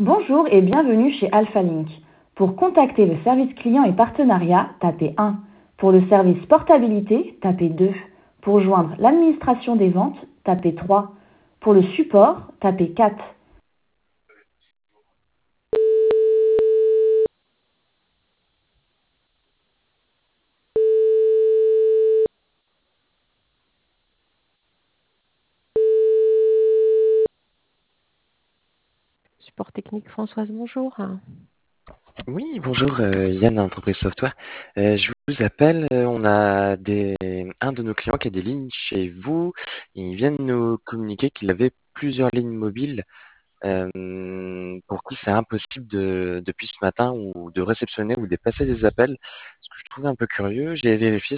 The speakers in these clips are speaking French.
Bonjour et bienvenue chez AlphaLink. Pour contacter le service client et partenariat, tapez 1. Pour le service portabilité, tapez 2. Pour joindre l'administration des ventes, tapez 3. Pour le support, tapez 4. Support technique Françoise, bonjour. Oui, bonjour, Yann, Entreprise Software. Je vous appelle, on a un de nos clients qui a des lignes chez vous. Ils viennent nous communiquer qu'il avait plusieurs lignes mobiles pour qui c'est impossible depuis ce matin ou de réceptionner ou de passer des appels. Ce que je trouve un peu curieux, j'ai vérifié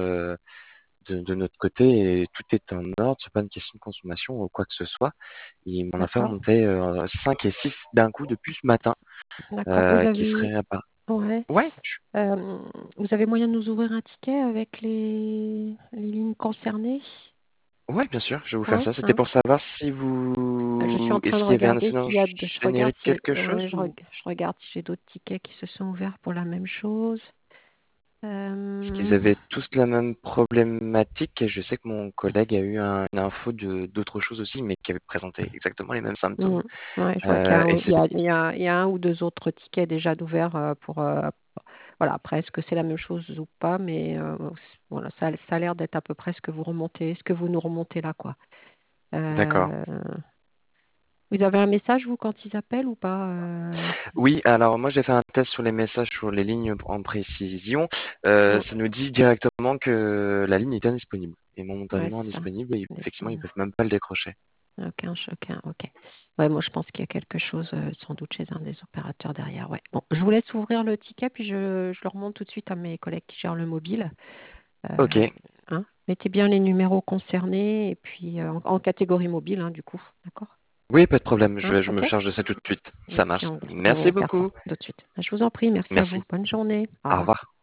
de notre côté et tout est en ordre, c'est pas une question de consommation ou quoi que ce soit. Il m'en a fait D'accord, remonter 5 et 6 d'un coup depuis ce matin d'accord. Vous qui avez, seraient apparus. ouais, Ouais, euh, vous avez moyen de nous ouvrir un ticket avec les lignes concernées? ouais, bien sûr, je vais vous faire Ouais, ça. C'était hein. pour savoir si Je suis en train de s'il y avait un regarder incident s'il y a, je regarde générique si, quelque ouais, chose ou je regarde si j'ai d'autres tickets qui se sont ouverts pour la même chose. est-ce qu'ils Euh, avaient tous la même problématique? Et je sais que mon collègue a eu une info d'autre chose aussi, mais qui avait présenté exactement les mêmes symptômes. hmm, ouais, je vois qu'il y a, Et il y c'était a, il y a- il y a un ou deux autres tickets déjà d'ouverts pour, voilà, après, est-ce que c'est la même chose ou pas, mais voilà, ça a l'air d'être à peu près ce que vous nous remontez là, quoi. d'accord. Euh, Vous avez un message, vous, quand ils appellent ou pas Oui, alors moi j'ai fait un test sur les messages sur les lignes en précision. Mm, Ça nous dit directement que la ligne est indisponible et ouais, momentanément c'est ça. indisponible. Et effectivement, ils Disponible. peuvent même pas le décrocher. Aucun chacun, ok. Ouais, moi, je pense qu'il y a quelque chose, sans doute, chez un des opérateurs derrière. Ouais. Bon, je vous laisse ouvrir le ticket, puis je le remonte tout de suite à mes collègues qui gèrent le mobile. Ok. Hein. Mettez bien les numéros concernés, et puis en catégorie mobile, hein, du coup. D'accord? Oui, pas de problème. Hein, Je me ok? charge de ça tout de suite. Et Ça puis marche. on Merci regarde ça beaucoup. tout de suite. Je vous en prie, merci à vous. Merci. Bonne journée. Au Au revoir. revoir.